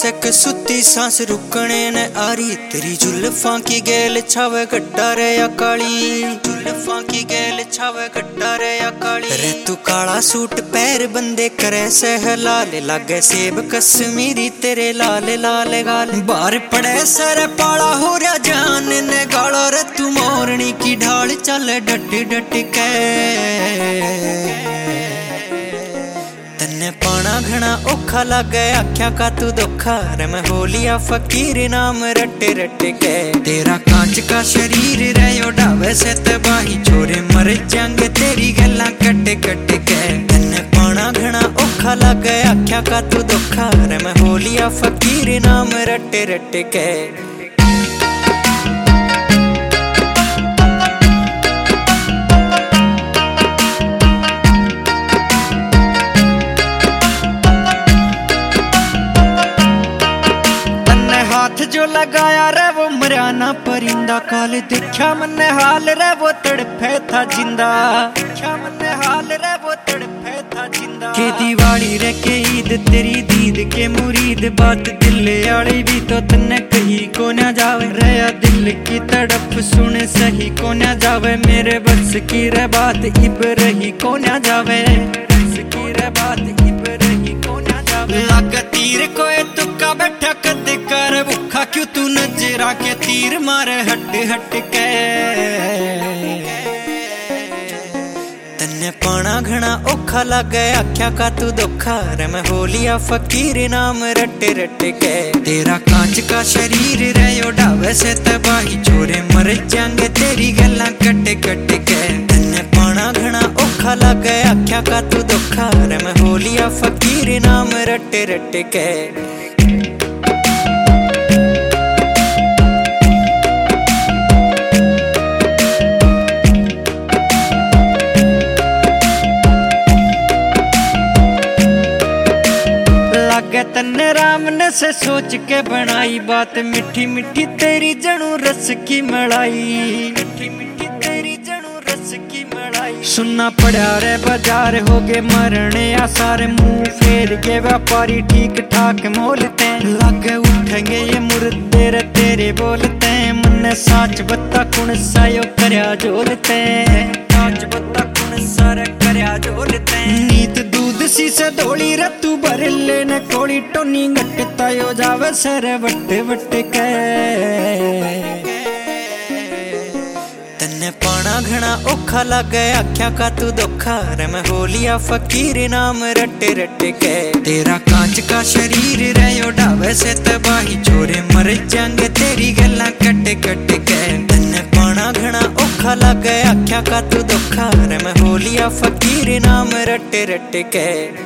सक सुती सांस रुकने न आरी तेरी जुल्फां की गेल छावे गड्ढा रे या काली जुल्फां की गेल छावे गड्ढा रे या काली रे तू काला सूट पैर बंदे करे सह लाल लागे सेब कश्मीरी तेरे लाल लाल गाल बाहर पड़े सर पाला हो रहा जान ने गाला रे तू मोरनी की ढाल चल डट डट के तन्ने पाना घना औखा लागे आख्या का तू धोखा रे मैं होलिया फकीर नाम रट रट के तेरा कांच का शरीर रे उड़ावे से तबाही छोरे मर जाएंगे तेरी गल्ला कट कट के तन्ने पाना घना औखा लागे आख्या का तू धोखा रे मैं होलिया फकीर नाम रट रट के हाथ जो लगाया रे वो मरियाना परिंदा काल देखा मन्ने हाल रे वो तड़फे था जिंदा देखा मन्ने हाल रे वो तड़फे था जिंदा के दिवाली रे के ईद तेरी दीद के मुरीद बात दिल आड़ी भी तो तन्ने कही को ना जावे रे दिल की तड़प सुन सही को ना जावे मेरे बस की रे बात इब रही को ना जावे बस की रे बात इब रही को ना जावे लग तीर कोई तुक्का बैठा कद कर भूखा क्यों तू नजरा के तीर मारे हट हट के तन्ने पाना घना औखा लागे आख्या का तू धोखा रे मैं होलिया फकीर नाम रट रट के तेरा कांच का शरीर रे उड़ावे से तबाही छोरे मर जाएंगे तेरी गल्ला कट कट के तन्ने पाना घना औखा लागे आख्या का तू धोखा रे मैं होलिया फकीर नाम रट रट के तन्ने राम ने से सोच के बनाई बात मीठी मीठी तेरी जणू रस की मलाई मीठी मीठी तेरी जणू रस की मलाई सुनना पड़ा रे बाजार हो गए मरने आसार मुंह फेर के व्यापारी ठीक ठाक मोलते लागे उठेंगे ये मुर्दे रे तेरे बोलते मन साच बत्ता कुण सायो करया जोलते साच बत्ता कुण सारे करया जोलते नीत दूध सी से धोली रतू भर लेने कोड़ी टोनी घटता यो जावे सर वट वट के तन्ने पाना घना औखा लागे आख्या का तू धोखा रे मैं होलिया फकीर नाम रट रट के तेरा कांच का शरीर रे उड़ावे से तबाही छोरे मर जाएंगे तेरी गल्ला कट कट के तन्ने पाना घना औखा लागे आख्या का तू धोखा रे मैं होलिया फकीर नाम रट रट के